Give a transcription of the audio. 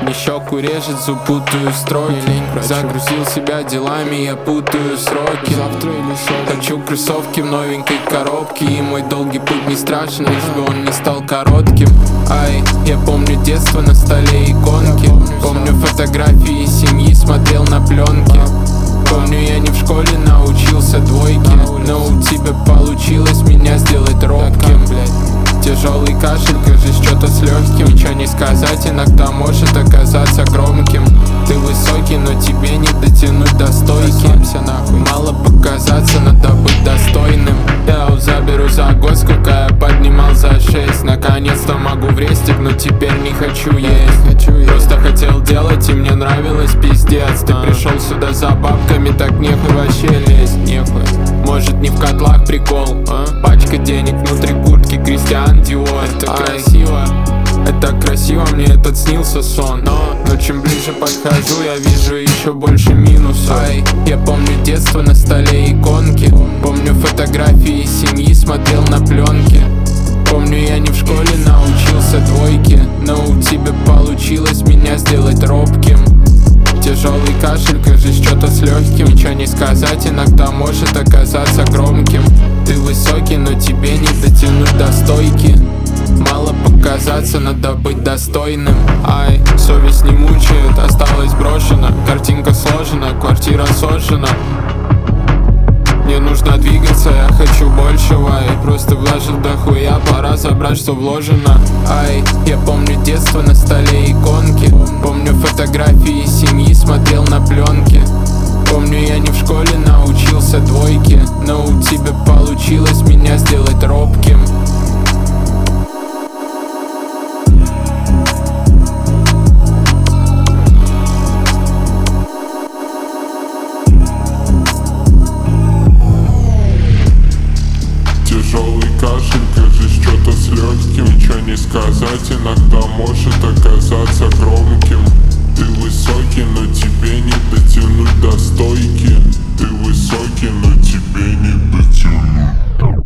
Мне щеку режет, зуб, путаю строки. Загрузил себя делами, я путаю сроки. Завтра или сегодня. Хочу кроссовки в новенькой коробке. И мой долгий путь не страшен, лишь бы он не стал коротким. Ай, я помню детство, на столе иконки. Помню фотографии семьи, смотрел на пленки. Помню, я не в школе научился двойке, но у тебя получилось меня сделать робким. Тяжелый кашель, кажется, что-то с легким. Ничего не сказать, иногда может оказаться громким. Ты высокий, но тебе не дотянуть до стойки. Мало показаться, надо быть достойным. Я заберу за год, сколько я поднимал за 6. Наконец-то могу в рестик, но теперь не хочу есть. Просто хотел делать, и мне нравилось пиздец. Ты пришел сюда за бабками, так нехуй вообще лезть. Может, не в котлах прикол, пачка денег внутри куртки, Кристиан Диор. Это красиво, это красиво, мне этот снился сон. Но чем ближе подхожу, я вижу еще больше минусов. Я помню детство, на столе иконки. Помню фотографии семьи, смотрел на пленки. Помню, я не в школе научился двойке, но у тебя получилось меня сделать робким. Тяжелый кашель, кажется, что-то с легким. Ничего не сказать, иногда может оказаться громким. Ты высокий, но тебе не дотянуть до стойки. Мало показаться, надо быть достойным. Ай, совесть не мучает, осталась брошена. Картинка сложена, квартира сожжена. Мне нужно двигаться, я хочу большего. И просто вложил дохуя, пора забрать, что вложено. Ай, я помню детство, на столе иконки. Помню фотографии семьи, смотрел на пленки. Помню, я не в школе научился двойке, но у тебя получилось меня сделать робким. Тяжелый кашель, кажется, что-то с легким. Ничего не сказать, иногда может оказаться громким. Ты высокий, но тебе не дотянуть до стойки. Ты высокий, но тебе не дотянуть.